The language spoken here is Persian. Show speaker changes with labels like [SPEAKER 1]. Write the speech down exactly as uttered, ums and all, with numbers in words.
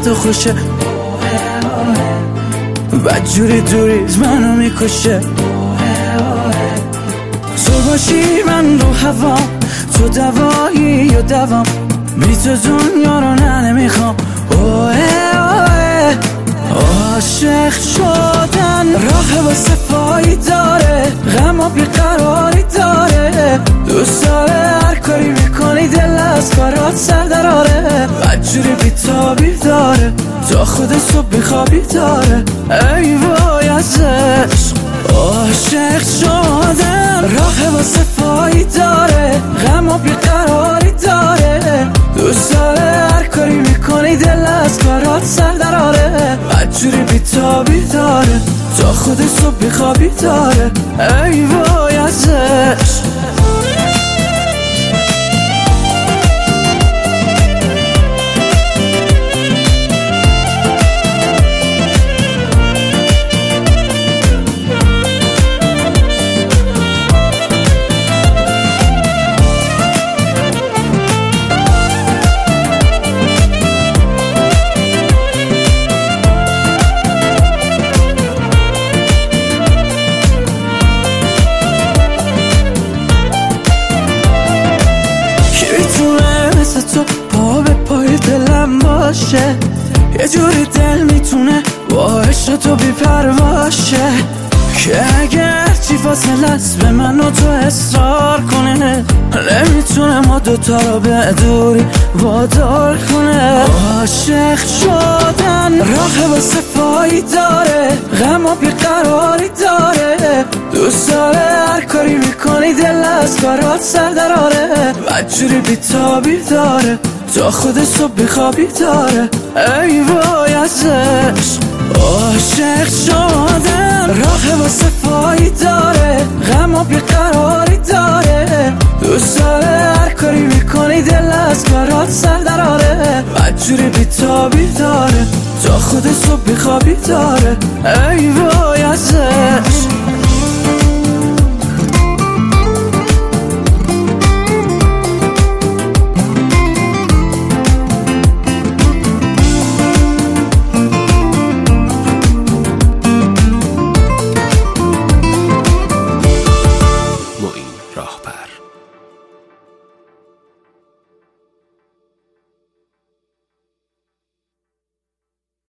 [SPEAKER 1] تو خوشه، بدجوری دوریز منو میکشه. تو باشی من رو هوا، تو دوایی یا دوام، بی تو دنیا رو نه نمیخوام. اوه اوه عاشق شدن راه واسه پایی داره، غم و بیقراری داره، دوست داره هر کاری میکنی دل از کارات سر دراره، بدجوری بیتابی داره تا خود صبح بیخوابی داره. ای وای از عشق عاشق شدن راه واسه پایی داره، غم و بیقراری داره، دوست داره هر کاری میکنی دل از کارات سر دراره، بدجوری بیتابی داره تا خود صبح بیخوابی داره. ای وای از عشق. تو پا به پای دلم باشه، یه جوری دل میتونه با عشق تو بی پرواشه، که اگر چی فاصله است به من و تو اصرار کنه، نمیتونه ما دوتا رو به دوری وادار کنه. عاشق شدن راه واسه پایی داره، غم و بیقراری داره، دوست داره هر کاری میکنی دل از کارات سر دراره، بدجوری بیتابی داره تا خود صبح بیخوابی داره. ای وای از عشق عاشق شدن راه واسه پایی داره، غم و بیقراری داره، دوست داره هر کاری میکنی دل از کارات سر دراره، بدجوری بیتابی داره تا خود صبح بیخوابی داره. ای وای از عشق.